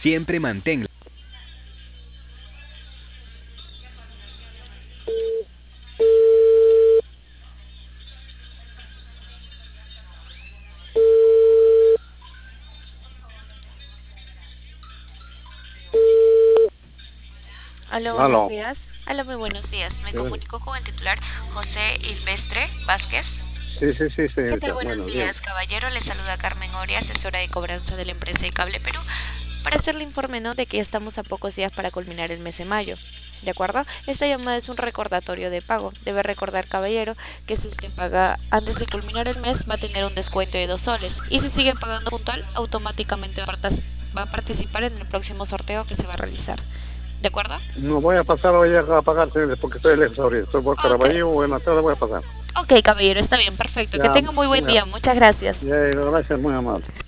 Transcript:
Siempre mantén. Hola, buenos Aló. días. Hola, muy buenos días. Me Sí, comunico con el titular José Ilvestre Vázquez. sí, ¿Qué tal? señorita. Buenos Bueno, bien. días, caballero. Le saluda Carmen Oria, asesora de cobranza de la empresa de Cable Perú, para hacerle informe, ¿no?, de que ya estamos a pocos días para culminar el mes de mayo. ¿De acuerdo? Esta llamada es un recordatorio de pago. Debe recordar, caballero, que si usted paga antes de culminar el mes va a tener un descuento de 2 soles. Y si sigue pagando puntual, automáticamente va a participar en el próximo sorteo que se va a realizar. ¿De acuerdo? No voy a pasar hoy a pagar, señorita, porque estoy lejos ahorita. Estoy por Ok, Caraballo, buenas tardes, voy a pasar. ok, caballero, está bien, perfecto. Que Ya, tenga muy buen ya, día. Muchas gracias. ya, gracias, muy amable.